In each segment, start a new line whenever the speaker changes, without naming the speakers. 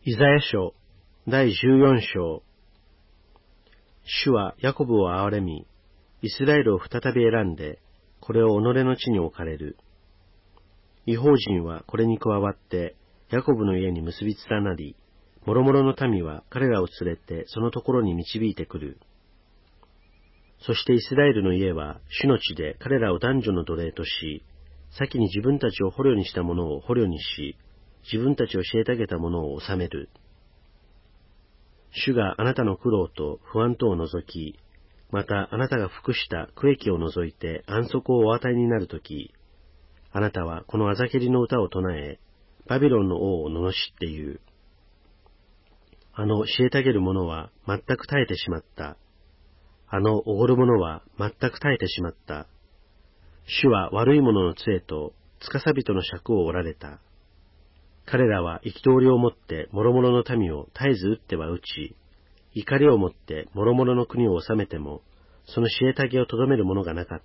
イザヤ書第14章。主はヤコブを憐れみ、イスラエルを再び選んで、これを己の地に置かれる。異邦人はこれに加わって、ヤコブの家に結び連なり、もろもろの民は彼らを連れてそのところに導いてくる。そしてイスラエルの家は主の地で彼らを男女の奴隷とし、先に自分たちを捕虜にした者を捕虜にし、自分たちを虐げた者を治める。主があなたの苦労と不安とを除き、またあなたが服した苦役を除いて安息をお与えになるとき、あなたはこのあざけりの歌を唱え、バビロンの王を罵って言う。あの虐げる者は全く耐えてしまった。あのおごる者は全く耐えてしまった。主は悪い者の杖と司人の尺を折られた。彼らは憤りをもって諸々の民を絶えず撃っては撃ち、怒りをもって諸々の国を治めても、その虐げをとどめるものがなかった。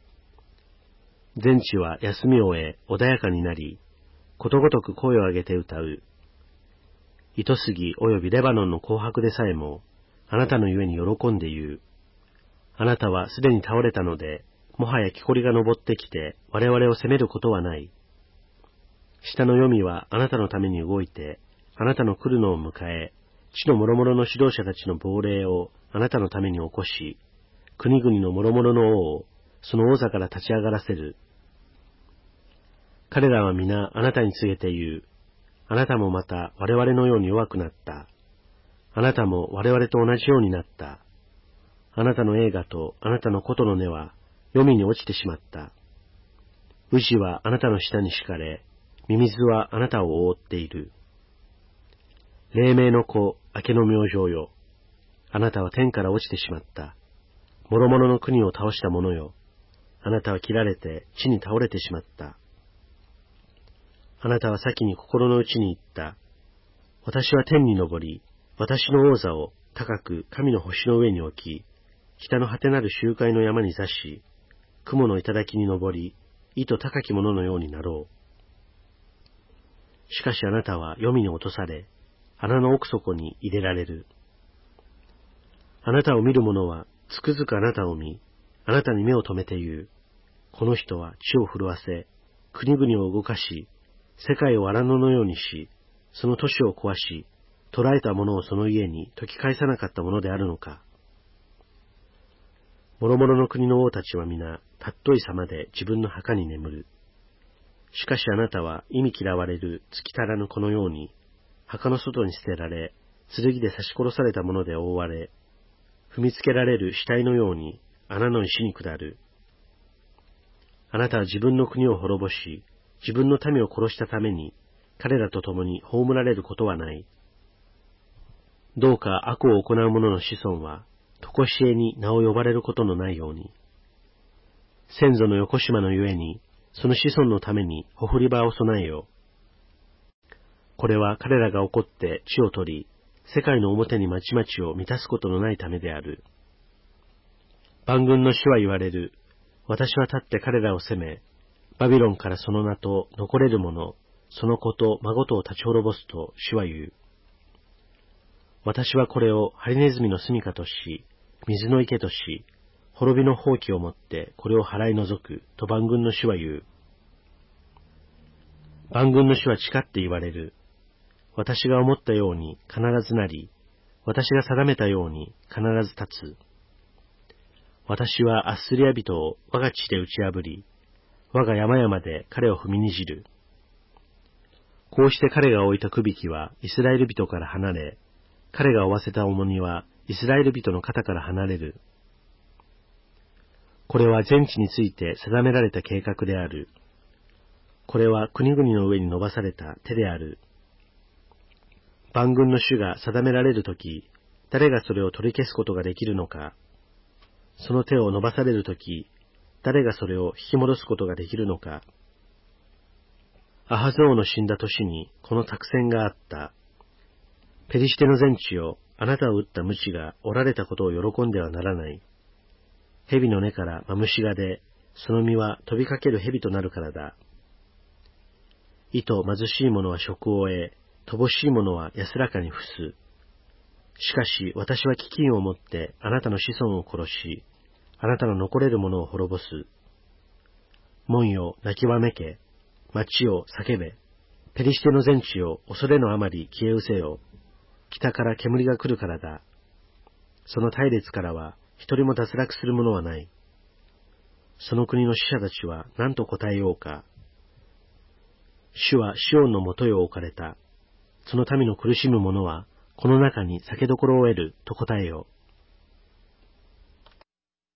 全地は休みを終え穏やかになり、ことごとく声を上げて歌う。糸杉およびレバノンの紅白でさえも、あなたのゆえに喜んで言う。あなたはすでに倒れたので、もはや木こりが登ってきて我々を責めることはない。下の黄泉はあなたのために動いて、あなたの来るのを迎え、地の諸々の指導者たちの亡霊をあなたのために起こし、国々の諸々の王をその王座から立ち上がらせる。彼らは皆あなたに告げて言う。あなたもまた我々のように弱くなった。あなたも我々と同じようになった。あなたの栄華とあなたの琴の根は黄泉に落ちてしまった。宇治はあなたの下に敷かれ、ミミズはあなたを覆っている。黎明の子、明けの明星よ。あなたは天から落ちてしまった。諸々の国を倒した者よ。あなたは切られて地に倒れてしまった。あなたは先に心の内に言った。私は天に昇り、私の王座を高く神の星の上に置き、北の果てなる周回の山に座し、雲の頂に昇り、意図高き者のようになろう。しかしあなたは黄泉に落とされ、穴の奥底に入れられる。あなたを見る者はつくづくあなたを見、あなたに目を留めて言う。この人は地を震わせ、国々を動かし、世界を荒野のようにし、その都市を壊し、捕らえた者をその家に解き返さなかったものであるのか。諸々の国の王たちは皆、たっとい様で自分の墓に眠る。しかしあなたは忌み嫌われる月足らぬ子のように、墓の外に捨てられ、剣で刺し殺されたもので覆われ、踏みつけられる死体のように穴の石に下る。あなたは自分の国を滅ぼし、自分の民を殺したために、彼らと共に葬られることはない。どうか悪を行う者の子孫は、とこしえに名を呼ばれることのないように。先祖の横島のゆえに、その子孫のためにほふり場を備えよう。これは彼らが怒って地を取り、世界の表に町々を満たすことのないためである。万軍の主は言われる。私は立って彼らを責め、バビロンからその名と残れる者、その子と孫とを立ち滅ぼすと主は言う。私はこれをハリネズミの住処とし、水の池とし、滅びの放棄をもってこれを払い除くと万軍の主は言う。万軍の主は誓って言われる。私が思ったように必ずなり、私が定めたように必ず立つ。私はアッスリア人を我が地で打ち破り、我が山々で彼を踏みにじる。こうして彼が置いた首引きはイスラエル人から離れ、彼が負わせた重荷はイスラエル人の肩から離れる。これは全地について定められた計画である。これは国々の上に伸ばされた手である。万軍の主が定められるとき、誰がそれを取り消すことができるのか。その手を伸ばされるとき、誰がそれを引き戻すことができるのか。アハズ王の死んだ年にこの託戦があった。ペリシテの全地をあなたを撃った無知がおられたことを喜んではならない。蛇の根からマムシが出、その実は飛びかける蛇となるからだ。意図貧しい者は職を得、 乏しい者は安らかに伏す。しかし私は飢饉をもってあなたの子孫を殺し、あなたの残れる者を滅ぼす。門よ、泣きわめけ。町よ、叫べ。ペリシテの全地よ、恐れのあまり消え失せよ。北から煙が来るからだ。その隊列からは一人も脱落する者はない。その国の死者たちは何と答えようか。主はシオンのもとへ置かれた。その民の苦しむ者はこの中に酒どころを得ると答えよ。